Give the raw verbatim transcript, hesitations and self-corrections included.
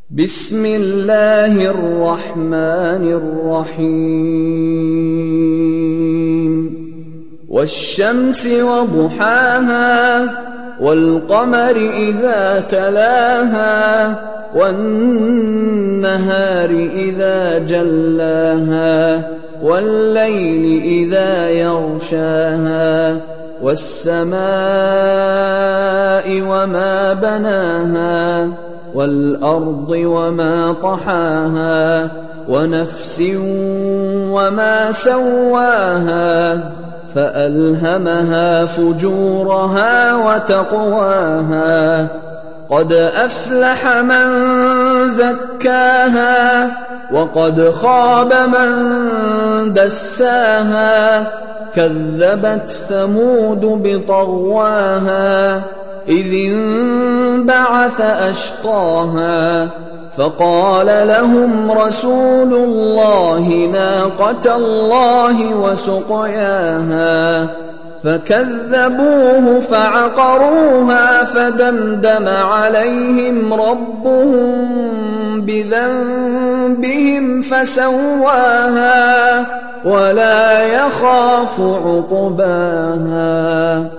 بسم الله الرحمن الرحيم والشمس وضحاها والقمر إذا تلاها والنهار إذا جلاها والليل إذا يغشاها والسماء وما بناها والأرض وما طحاها ونفس وما سواها فألهمها فجورها وتقواها قد أفلح من زكاها وقد خاب من دساها كذبت ثمود بطغواها إذ انبعث أشقاها فقال لهم رسول الله ناقة الله وسقياها فكذبوه فعقروها فدمدم عليهم ربهم بذنبهم فسواها ولا يخاف عقباها